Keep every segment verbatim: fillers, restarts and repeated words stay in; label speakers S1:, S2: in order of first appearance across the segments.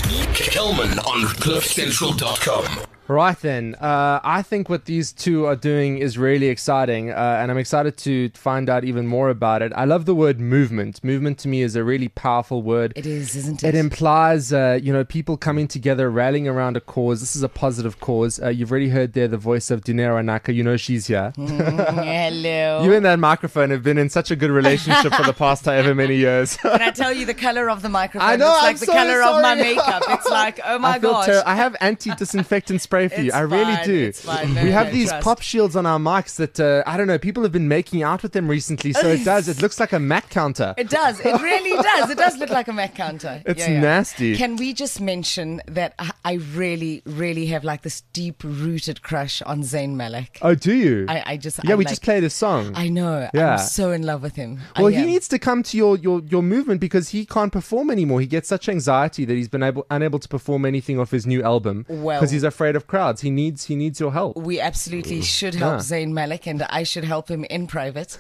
S1: Kelman on cliff central dot com.
S2: Right then, uh, I think what these two are doing is really exciting, uh, and I'm excited to find out even more about it. I love the word movement. Movement to me is a really powerful word.
S3: It is, isn't it?
S2: It implies, uh, you know, people coming together, rallying around a cause. This is a positive cause. Uh, you've already heard there the voice of Dinero Anaka. You know she's here.
S3: Mm, hello.
S2: You and that microphone have been in such a good relationship for the past however many years.
S3: Can I tell you the color of the microphone?
S2: I know,
S3: It's like
S2: I'm
S3: the
S2: so
S3: color of my
S2: sorry.
S3: makeup. It's like, oh my
S2: I feel
S3: gosh.
S2: ter- I have anti-disinfectant spray for you.
S3: It's
S2: I really
S3: fine,
S2: do.
S3: it's fine. No,
S2: we have
S3: no,
S2: these
S3: trust.
S2: pop shields on our mics that, uh, I don't know, people have been making out with them recently, so it does. It looks like a Mac counter.
S3: It does. It really does. It does look like a Mac counter.
S2: It's
S3: Yeah, yeah.
S2: nasty.
S3: Can we just mention that I- I really, really have like this deep-rooted crush on Zayn Malik.
S2: Oh, do you?
S3: I, I just
S2: yeah,
S3: I
S2: we
S3: like,
S2: just played his song.
S3: I know.
S2: Yeah.
S3: I'm so in love with him. I
S2: Well, he
S3: am.
S2: needs to come to your, your, your movement because he can't perform anymore. He gets such anxiety that he's been able unable to perform anything off his new album because
S3: Well-
S2: he's afraid of crowds. He needs he needs your help.
S3: We absolutely should help
S2: Yeah.
S3: Zayn Malik, and I should help him in private.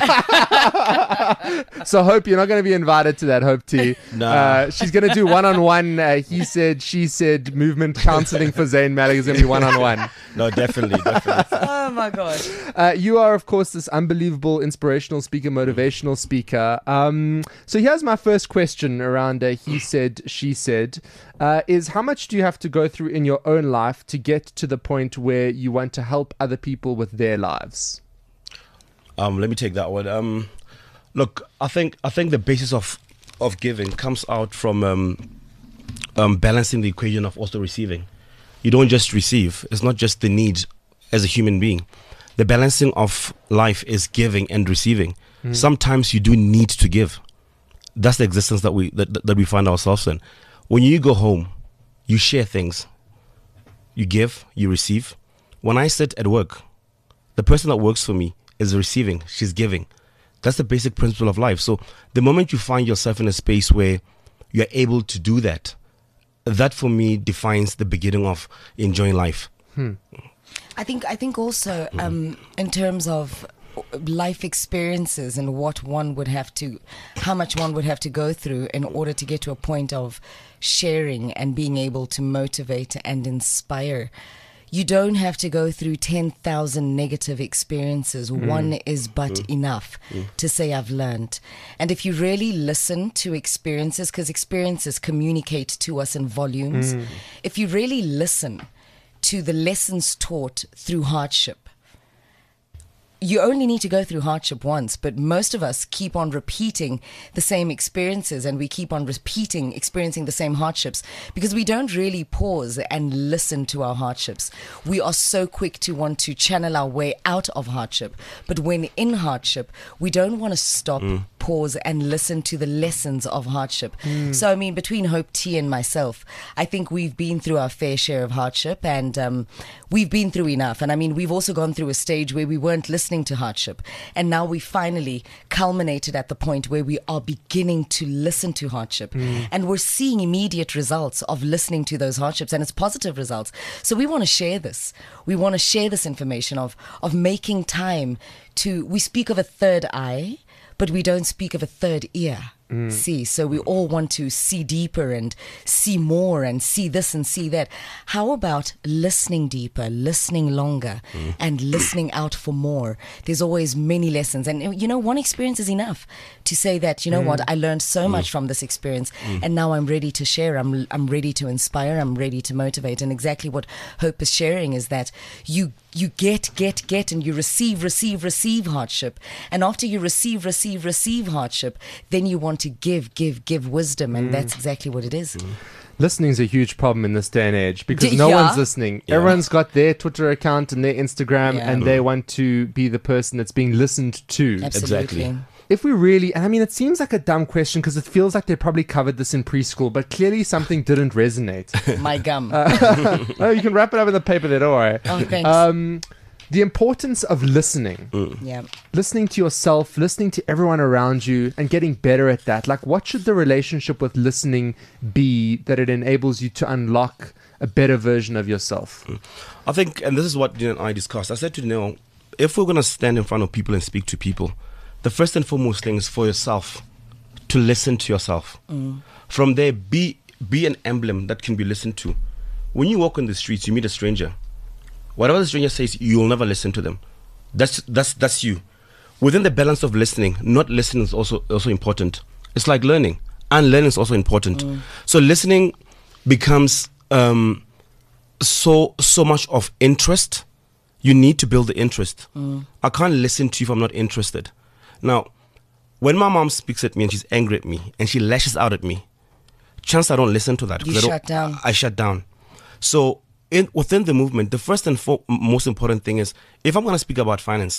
S2: So Hope, you're not going to be invited to that, Hope T.
S4: No.
S2: Uh, she's going to do one-on-one. Uh, he said, she said, movement counseling for Zayn Malik is going to be one-on-one.
S4: No, definitely, definitely.
S3: Oh my god.
S2: Uh, you are, of course, this unbelievable inspirational speaker, motivational speaker. Um, so here's my first question around uh, he said, she said, uh, is how much do you have to go through in your own life to get to the point where you want to help other people with their lives?
S4: Um, let me take that one. Um, look, I think I think the basis of of giving comes out from um, um, balancing the equation of also receiving. You don't just receive. It's not just the need as a human being. The balancing of life is giving and receiving.
S2: Mm.
S4: Sometimes you do need to give. That's the existence that we that, that we find ourselves in. When you go home, you share things. You give, you receive. When I sit at work, the person that works for me is receiving, she's giving. That's the basic principle of life. So the moment you find yourself in a space where you're able to do that, that for me defines the beginning of enjoying life.
S2: Hmm.
S3: I think I think also um, in terms of life experiences and what one would have to, how much one would have to go through in order to get to a point of sharing and being able to motivate and inspire. You don't have to go through ten thousand negative experiences. Mm. One is but mm. enough mm. to say I've learned. And if you really listen to experiences, because experiences communicate to us in volumes, mm. if you really listen to the lessons taught through hardship, you only need to go through hardship once, but most of us keep on repeating the same experiences and we keep on repeating, experiencing the same hardships because we don't really pause and listen to our hardships. We are so quick to want to channel our way out of hardship, but when in hardship, we don't want to stop, mm. pause and listen to the lessons of hardship. Mm. So, I mean, between Hope T and myself, I think we've been through our fair share of hardship and um, we've been through enough. And I mean, we've also gone through a stage where we weren't listening to hardship. And now we finally culminated at the point where we are beginning to listen to hardship. Mm. And we're seeing immediate results of listening to those hardships, and it's positive results. So we want to share this. We want to share this information of, of making time to, we speak of a third eye, but we don't speak of a third ear. Mm. See, so we all want to see deeper and see more and see this and see that. How about listening deeper, listening longer, mm. and listening out for more? There's always many lessons, and you know, one experience is enough to say that, you know mm. what, I learned so mm. much from this experience, mm. and now I'm ready to share. I'm I'm ready to inspire. I'm ready to motivate. And exactly what Hope is sharing is that you you get, get, get, and you receive, receive, receive hardship, and after you receive, receive, receive hardship, then you want to give, give, give wisdom, and mm. that's exactly what it is. Mm.
S2: Listening is a huge problem in this day and age because
S3: D-
S2: no
S3: yeah.
S2: one's listening.
S4: Yeah.
S2: Everyone's got their Twitter account and their Instagram,
S3: Yeah.
S2: and they want to be the person that's being listened to.
S3: Absolutely.
S4: Exactly.
S2: If we really, and I mean, it seems like a dumb question because it feels like they probably covered this in preschool, but clearly something didn't resonate.
S3: My gum.
S2: Uh, oh, you can wrap it up in the paper there, don't worry.
S3: Oh, thanks.
S2: Um, the importance of listening.
S4: Mm.
S3: Yeah.
S2: Listening to yourself, listening to everyone around you, and getting better at that. Like, what should the relationship with listening be that it enables you to unlock a better version of yourself?
S4: Mm. I think, and this is what Dino and I discussed. I said to Neil, if we're going to stand in front of people and speak to people, the first and foremost thing is for yourself to listen to yourself. Mm. From there, be be an emblem that can be listened to. When you walk on the streets, you meet a stranger. Whatever the stranger says, you will never listen to them. That's that's that's you. Within the balance of listening, not listening is also also important. It's like learning, and learning is also important. Mm. So listening becomes um, so so much of interest. You need to build the interest. Mm. I can't listen to you if I'm not interested. Now, when my mom speaks at me and she's angry at me and she lashes out at me, chance I don't listen to that.
S3: You
S4: I
S3: shut down.
S4: I shut down. So in, within the movement, the first and fo- most important thing is, if I'm going to speak about finance,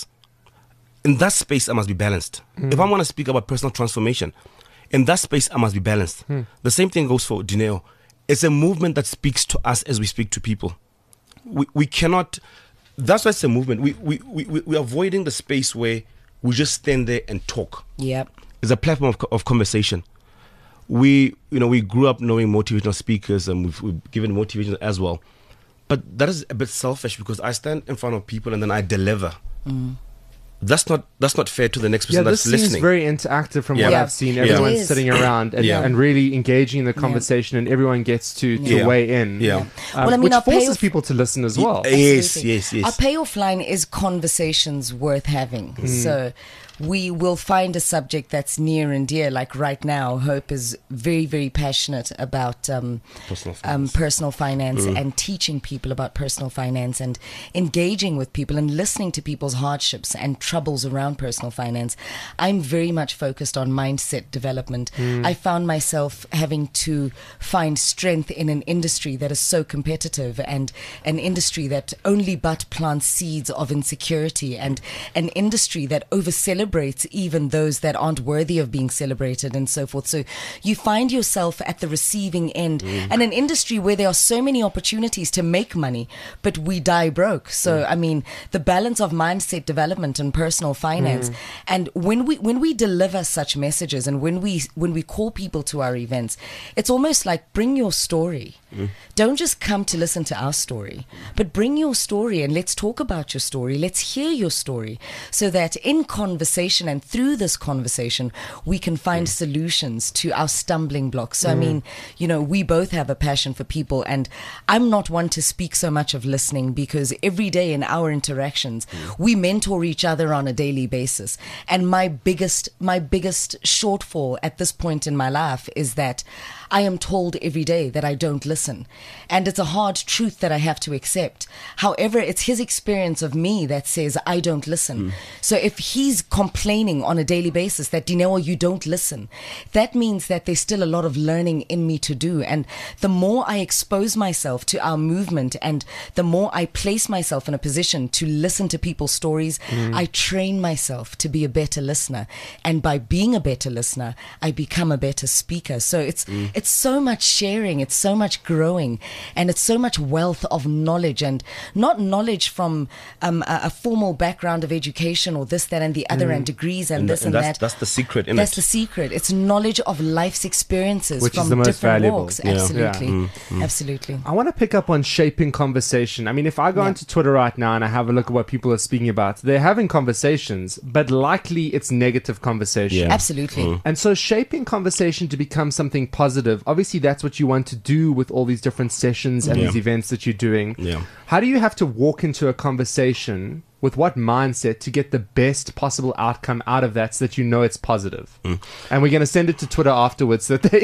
S4: in that space I must be balanced. Mm. If I'm going to speak about personal transformation, in that space I must be balanced. Mm. The same thing goes for Dineo. It's a movement that speaks to us as we speak to people. We we cannot. That's why it's a movement. We we we we we're avoiding the space where we just stand there and talk.
S3: Yep.
S4: It's a platform of, of conversation. We, you know, we grew up knowing motivational speakers, and we've, we've given motivation as well. But that is a bit selfish, because I stand in front of people and then I deliver. Mm. That's not that's not fair to the next person
S2: yeah,
S4: that's
S2: this
S4: listening.
S2: seems very interactive from
S4: Yeah.
S2: what
S3: Yeah.
S2: I've seen.
S4: Yeah.
S2: Everyone's
S3: It is.
S2: sitting around and,
S4: Yeah.
S2: and really engaging in the conversation, and everyone gets to, to
S4: Yeah.
S2: weigh in.
S4: Yeah.
S2: Um,
S3: Well, I mean,
S2: which
S3: our
S2: forces
S3: payoff-
S2: people to listen as well.
S4: Yeah. Yes,
S3: Absolutely.
S4: yes, yes.
S3: Our payoff line is conversations worth having.
S2: Mm.
S3: So we will find a subject that's near and dear. Like right now, Hope is very, very passionate about um,
S4: Personal
S3: um,
S4: finance.
S3: personal finance and teaching people about personal finance and engaging with people and listening to people's hardships and troubles around personal finance. I'm very much focused on mindset development. I found myself having to find strength in an industry that is so competitive, and an industry that only but plants seeds of insecurity, and an industry that over celebrates even those that aren't worthy of being celebrated, and so forth. So you find yourself at the receiving end, mm. and an industry where there are so many opportunities to make money, but we die broke. So, mm. I mean, the balance of mindset development and personal finance. Mm. And when we when we deliver such messages, and when we when we call people to our events, it's almost like, bring your story. Mm. Don't just come to listen to our story, but bring your story and let's talk about your story. Let's hear your story, so that in conversation and through this conversation, we can find mm. solutions to our stumbling blocks. So, mm. I mean, you know, we both have a passion for people, and I'm not one to speak so much of listening, because every day in our interactions, mm. we mentor each other on a daily basis. And my biggest, my biggest shortfall at this point in my life is that I am told every day that I don't listen. And it's a hard truth that I have to accept. However, it's his experience of me that says I don't listen. Mm. So if he's complaining on a daily basis that, Dineo, you don't listen, that means that there's still a lot of learning in me to do. And the more I expose myself to our movement, and the more I place myself in a position to listen to people's stories, mm. I train myself to be a better listener. And by being a better listener, I become a better speaker. So it's mm. it's so much sharing, it's so much growing, and it's so much wealth of knowledge, and not knowledge from um, a, a formal background of education or this, that, and the other, mm. and degrees and,
S4: and
S3: this
S4: th- and
S3: and
S4: that's,
S3: that.
S4: That's the secret, isn't
S3: That's
S4: it?
S3: the secret. It's knowledge of life's experiences,
S2: Which
S3: from
S2: is the most
S3: different
S2: valuable.
S3: walks.
S4: Yeah.
S3: Absolutely,
S2: Yeah.
S4: Mm, mm.
S3: absolutely.
S2: I want to pick up on shaping conversation. I mean, if I go
S3: Yeah.
S2: onto Twitter right now and I have a look at what people are speaking about, they're having conversations, but likely it's negative conversation.
S4: Yeah.
S3: Absolutely.
S4: Mm.
S2: And so shaping conversation to become something positive, obviously that's what you want to do with all these different sessions and
S4: Yeah.
S2: these events that you're doing.
S4: Yeah.
S2: How do you have to walk into a conversation with what mindset to get the best possible outcome out of that, so that you know it's positive?
S4: Mm.
S2: And we're going to send it to Twitter afterwards so that they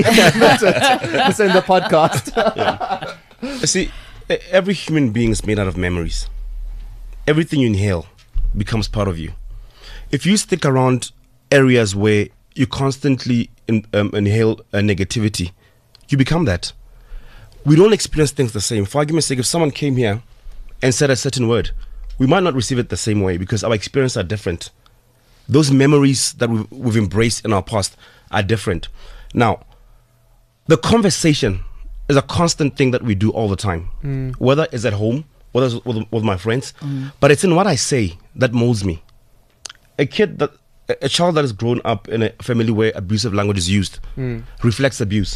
S2: it's in the podcast.
S4: Yeah. You see, e- every human being is made out of memories. Everything you inhale becomes part of you. If you stick around areas where you constantly in, um, inhale uh, negativity, you become that. We don't experience things the same. For argument's sake, if someone came here and said a certain word, we might not receive it the same way, because our experiences are different. Those memories that we've, we've embraced in our past are different. Now, the conversation is a constant thing that we do all the time, mm. whether it's at home, whether it's with, with my friends, mm. but it's in what I say that molds me. A kid that, a child that has grown up in a family where abusive language is used mm. reflects abuse.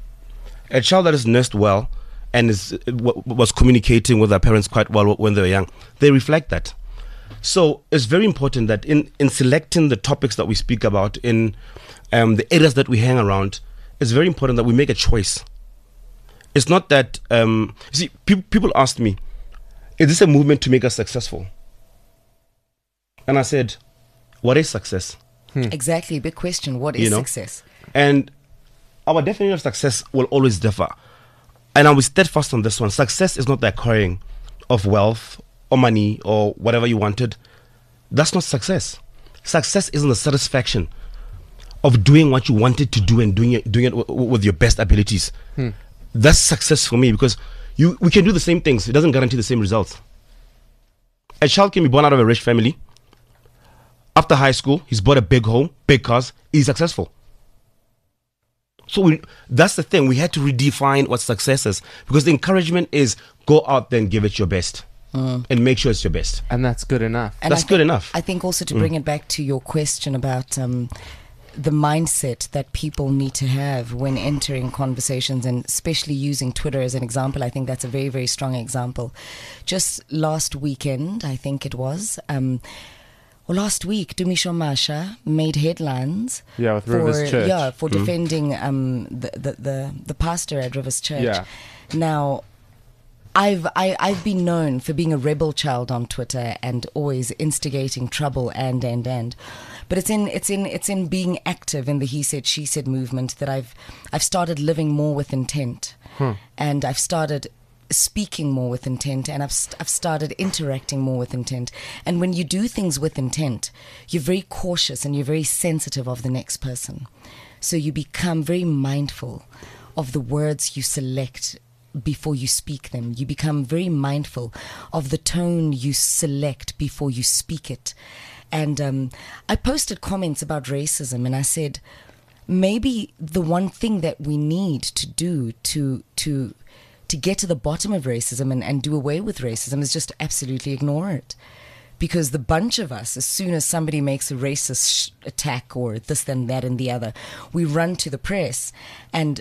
S4: A child that is nursed well and is w- was communicating with their parents quite well when they were young, they reflect that. So it's very important that in, in selecting the topics that we speak about, in um, the areas that we hang around, it's very important that we make a choice It's not that. Um, see, pe- people asked me, "Is this a movement to make us successful?" And I said, "What is success?"
S3: Exactly. Big question. What is
S4: You know?
S3: success?
S4: And our definition of success will always differ. And I will steadfast on this one. Success is not the acquiring of wealth or money or whatever you wanted. That's not success. Success isn't the satisfaction of doing what you wanted to do and doing it, doing it w- w- with your best abilities.
S2: Hmm.
S4: That's success for me, because you we can do the same things. It doesn't guarantee the same results. A child can be born out of a rich family. After high school, he's bought a big home, big cars. He's successful. So we, that's the thing. We had to redefine what success is, because the encouragement is go out there and give it your best and make sure it's your best.
S2: And that's good enough.
S3: And
S4: That's
S3: I
S4: good
S3: think-
S4: enough.
S3: I think also to bring it back to your question about um, the mindset that people need to have when entering conversations, and especially using Twitter as an example, I think that's a very, very strong example. Just last weekend, I think it was, um, well, last week, Dumisho Masha made headlines.
S2: Yeah, with
S3: for,
S2: Rivers Church.
S3: Yeah, for defending um, the, the, the, the pastor at Rivers Church.
S2: Yeah.
S3: Now, I've I, I've been known for being a rebel child on Twitter and always instigating trouble and and and, but it's in it's in it's in being active in the he said she said movement that I've I've started living more with intent, and I've started speaking more with intent, and I've st- I've started interacting more with intent. And when you do things with intent, you're very cautious and you're very sensitive of the next person, so you become very mindful of the words you select before you speak them. You become very mindful of the tone you select before you speak it. And um, I posted comments about racism, and I said, maybe the one thing that we need to do to to to get to the bottom of racism and, and do away with racism is just absolutely ignore it. Because the bunch of us, as soon as somebody makes a racist sh- attack or this, then that, and the other, we run to the press. And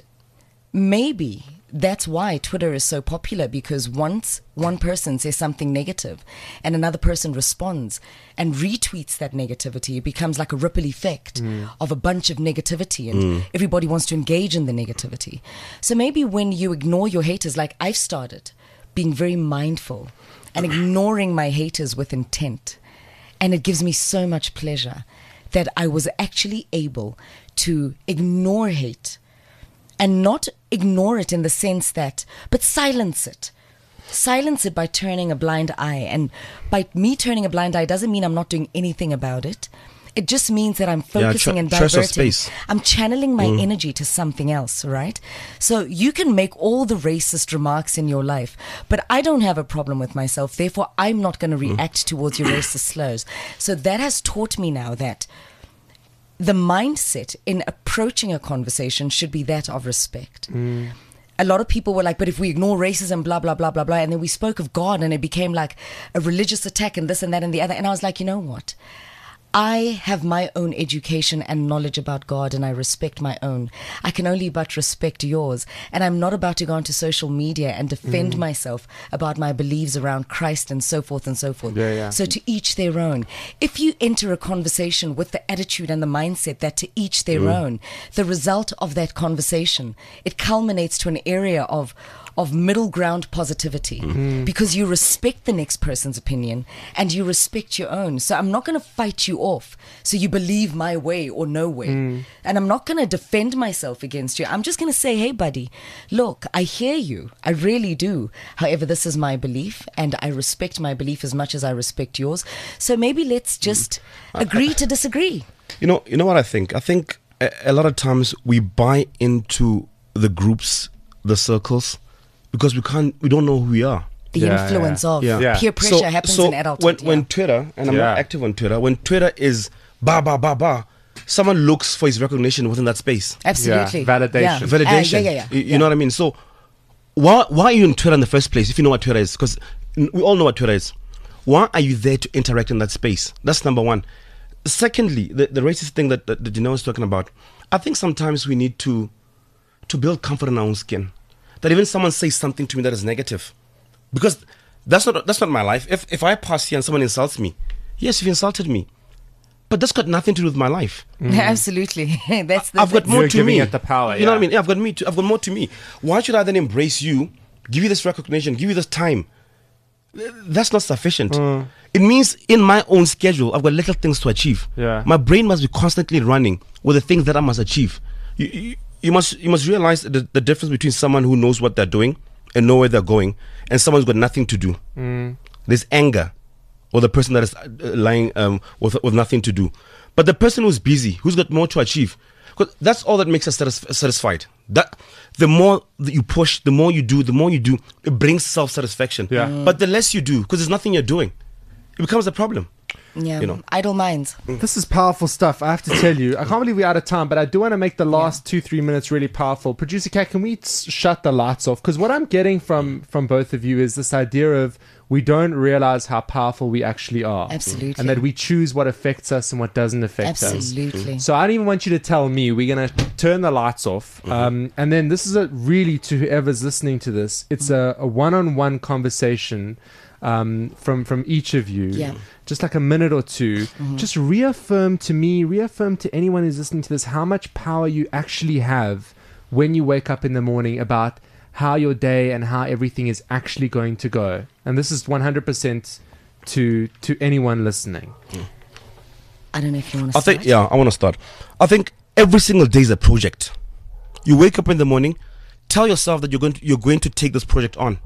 S3: maybe that's why Twitter is so popular, because once one person says something negative and another person responds and retweets that negativity, it becomes like a ripple effect of a bunch of negativity, and everybody wants to engage in the negativity. So maybe when you ignore your haters, like I've started being very mindful and ignoring my haters with intent, and it gives me so much pleasure that I was actually able to ignore hate. And not ignore it in the sense that, but silence it. Silence it by turning a blind eye. And by me turning a blind eye doesn't mean I'm not doing anything about it. It just means that I'm focusing
S4: tr-
S3: and
S4: trust your
S3: diverting.
S4: space.
S3: I'm channeling my energy to something else, right? So you can make all the racist remarks in your life, but I don't have a problem with myself. Therefore, I'm not going to react towards your racist slurs. So that has taught me now that the mindset in approaching a conversation should be that of respect. Mm. A lot of people were like, but if we ignore racism, blah, blah, blah, blah, blah. And then we spoke of God, and it became like a religious attack and this and that and the other. And I was like, you know what? I have my own education and knowledge about God, and I respect my own. I can only but respect yours. And I'm not about to go onto social media and defend mm. myself about my beliefs around Christ and so forth and so forth.
S2: Yeah, yeah.
S3: So to each their own. If you enter a conversation with the attitude and the mindset that to each their mm. own, the result of that conversation, it culminates to an area of of middle ground positivity, mm. because you respect the next person's opinion and you respect your own. So I'm not going to fight you off so you believe my way or no way. Mm. And I'm not going to defend myself against you. I'm just going to say, hey, buddy, look, I hear you. I really do. However, this is my belief, and I respect my belief as much as I respect yours. So maybe let's just mm. agree to disagree.
S4: You know, you know what I think? I think a, a lot of times we buy into the groups, the circles, because we can't, we don't know who we are.
S3: The
S2: Yeah,
S3: influence
S2: yeah.
S3: of
S2: Yeah. Yeah.
S3: peer pressure
S4: so,
S3: happens
S4: so
S3: in adulthood.
S4: When,
S3: yeah.
S4: when Twitter, and I'm
S2: Yeah.
S4: not active on Twitter, when Twitter is ba ba ba ba, someone looks for his recognition within that space.
S3: Absolutely.
S2: Yeah, validation.
S3: Yeah.
S4: Validation.
S3: Uh, yeah, yeah, yeah.
S4: You, you
S3: yeah.
S4: know what I mean? So why why are you on Twitter in the first place if you know what Twitter is? Because we all know what Twitter is. Why are you there to interact in that space? That's number one. Secondly, the, the racist thing that, that, that Janelle was talking about, I think sometimes we need to to build comfort in our own skin. That even someone says something to me that is negative, because that's not that's not my life. If if I pass here and someone insults me, yes, you've insulted me, but that's got nothing to do with my life.
S3: Absolutely. That's the
S4: I've got
S3: thing.
S4: more
S2: You're
S4: to
S2: giving
S4: me.
S2: it the power,
S4: You know what
S2: yeah.
S4: I mean? Yeah, I've got me. To, I've got more to me. Why should I then embrace you, give you this recognition, give you this time? That's not sufficient.
S2: Mm.
S4: It means in my own schedule, I've got little things to achieve.
S2: Yeah.
S4: My brain must be constantly running with the things that I must achieve. You, you, you must you must realize the, the difference between someone who knows what they're doing and know where they're going, and someone who's got nothing to do.
S2: Mm.
S4: There's anger, or the person that is uh, lying um, with with nothing to do. But the person who's busy, who's got more to achieve, because that's all that makes us satisf- satisfied. That the more that you push, the more you do, the more you do, it brings self satisfaction.
S2: Yeah. Mm.
S4: But the less you do, because there's nothing you're doing, it becomes a problem.
S3: Yeah,
S4: You know.
S3: idle minds.
S2: This is powerful stuff. I have to tell you, I can't believe we're out of time, but I do want to make the last two, three minutes really powerful. Producer Kat, can we s- shut the lights off? Because what I'm getting from from both of you is this idea of we don't realize how powerful we actually are,
S3: Absolutely.
S2: and that we choose what affects us and what doesn't affect us.
S3: Absolutely.
S2: So I don't even want you to tell me. We're going to turn the lights off. Um, and then this is a really, to whoever's listening to this, it's a, a one-on-one conversation um, from, from each of you.
S3: Yeah.
S2: Just like a minute or two. Just reaffirm to me, reaffirm to anyone who's listening to this, how much power you actually have when you wake up in the morning about how your day and how everything is actually going to go. And this is one hundred percent to to anyone listening.
S3: I don't know if you want to
S4: I
S3: start.
S4: think, yeah, I want to start. I think every single day is a project. You wake up in the morning, tell yourself that you're going to, you're going to take this project on.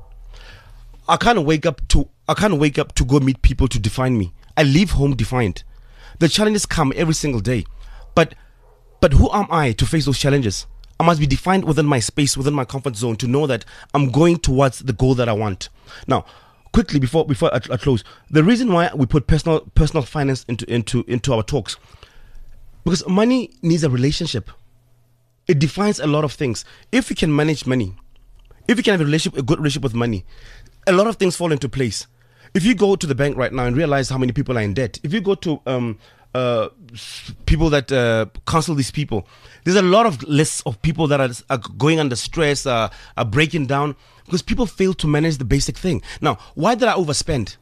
S4: I can't wake up to I can't wake up to go meet people to define me. I leave home defined. The challenges come every single day, but but who am I to face those challenges? I must be defined within my space, within my comfort zone, to know that I'm going towards the goal that I want. Now, quickly before before I, I close, the reason why we put personal personal finance into into into our talks, because money needs a relationship. It defines a lot of things. If you can manage money, if you can have a relationship, a good relationship with money, a lot of things fall into place. If you go to the bank right now and realize how many people are in debt, if you go to um, uh, people that uh, counsel these people, there's a lot of lists of people that are, are going under stress, uh, are breaking down because people fail to manage the basic thing. Now, why did I overspend?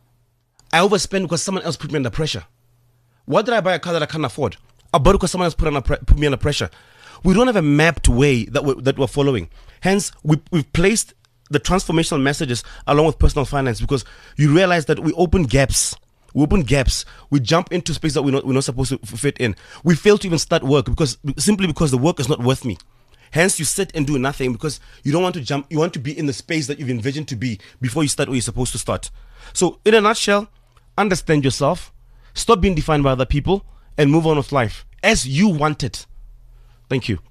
S4: I overspend because someone else put me under pressure. Why did I buy a car that I can't afford? I bought it because someone else put, under pre- put me under pressure. We don't have a mapped way that we're, that we're following. Hence, we, we've placed the transformational messages along with personal finance, because you realize that we open gaps. We open gaps. We jump into space that we're not, we're not supposed to f- fit in. We fail to even start work because simply because the work is not worth me. Hence, you sit and do nothing because you don't want to jump. You want to be in the space that you've envisioned to be before you start where you're supposed to start. So, in a nutshell, understand yourself, stop being defined by other people, and move on with life as you want it. Thank you.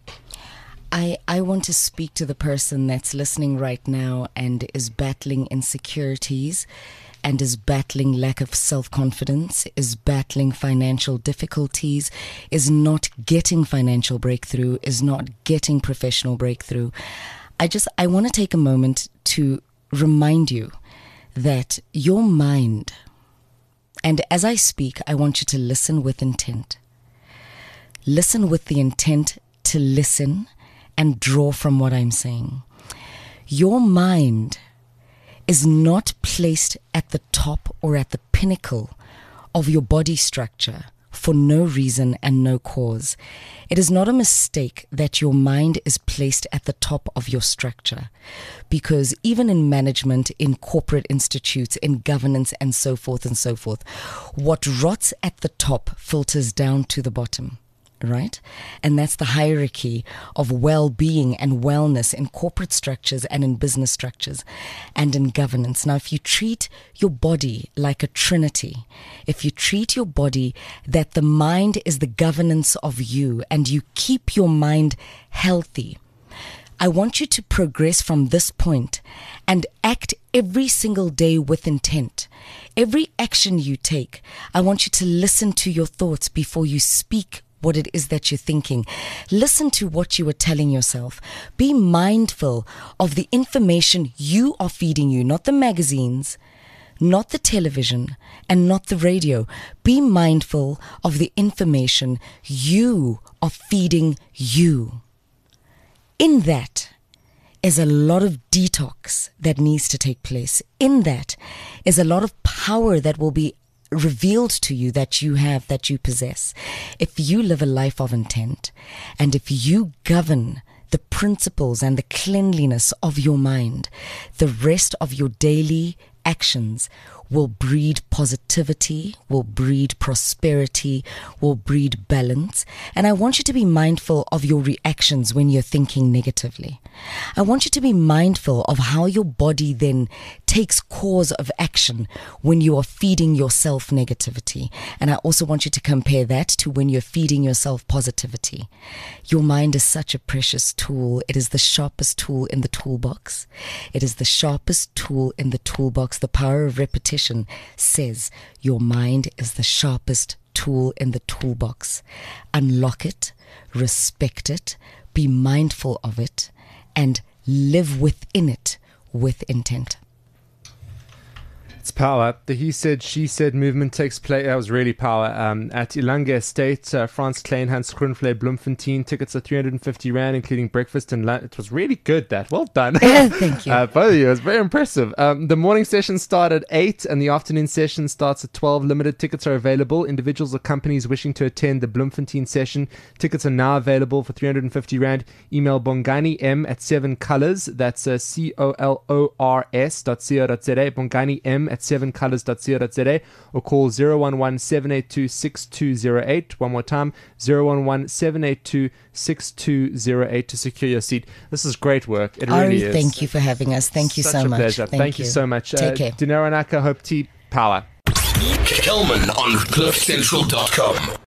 S3: I, I want to speak to the person that's listening right now and is battling insecurities and is battling lack of self-confidence, is battling financial difficulties, is not getting financial breakthrough, is not getting professional breakthrough. I just, I want to take a moment to remind you that your mind, and as I speak, I want you to listen with intent. Listen with the intent to listen and draw from what I'm saying. Your mind is not placed at the top or at the pinnacle of your body structure for no reason and no cause. It is not a mistake that your mind is placed at the top of your structure, because even in management, in corporate institutes, in governance, and so forth and so forth, what rots at the top filters down to the bottom. Right? And that's the hierarchy of well-being and wellness in corporate structures and in business structures and in governance. Now, if you treat your body like a trinity, if you treat your body that the mind is the governance of you and you keep your mind healthy, I want you to progress from this point and act every single day with intent. Every action you take, I want you to listen to your thoughts before you speak what it is that you're thinking. Listen to what you are telling yourself. Be mindful of the information you are feeding you, not the magazines, not the television, and not the radio. Be mindful of the information you are feeding you. In that is a lot of detox that needs to take place. In that is a lot of power that will be revealed to you that you have, that you possess. If you live a life of intent, and if you govern the principles and the cleanliness of your mind, the rest of your daily actions will breed positivity, will breed prosperity, will breed balance. And I want you to be mindful of your reactions when you're thinking negatively. I want you to be mindful of how your body then takes cause of action when you are feeding yourself negativity. And I also want you to compare that to when you're feeding yourself positivity. Your mind is such a precious tool. It is the sharpest tool in the toolbox. It is the sharpest tool in the toolbox. The power of repetition says your mind is the sharpest tool in the toolbox. Unlock it, respect it, be mindful of it, and live within it with intent.
S2: It's power. The he said, she said movement takes place. That was really power. Um, at Ilanga Estate, uh, Frans Kleinhans, Groenvlei, Bloemfontein. Tickets are three hundred fifty rand, including breakfast and lunch. It was really good, that. Well done.
S3: Thank you.
S2: Uh, both of you. It was very impressive. Um, the morning session starts at eight and the afternoon session starts at twelve. Limited tickets are available. Individuals or companies wishing to attend the Bloemfontein session. Tickets are now available for three hundred fifty rand. Email Bongani M at seven colors. That's uh, C O L O R S dot co dot za. Bongani M at seven colors dot co dot za, or call zero one one, seven eight two, six two zero eight. One more time, zero one one, seven eight two, six two zero eight to secure your seat. This is great work. It
S3: Ari,
S2: really is.
S3: thank you for having us. Thank you
S2: Such
S3: so
S2: a
S3: much.
S2: Pleasure. Thank, thank you. you so much.
S3: Take
S2: uh,
S3: care.
S2: Dinero Naka, Hope Tea, power.
S1: Kelman on cliff central dot com.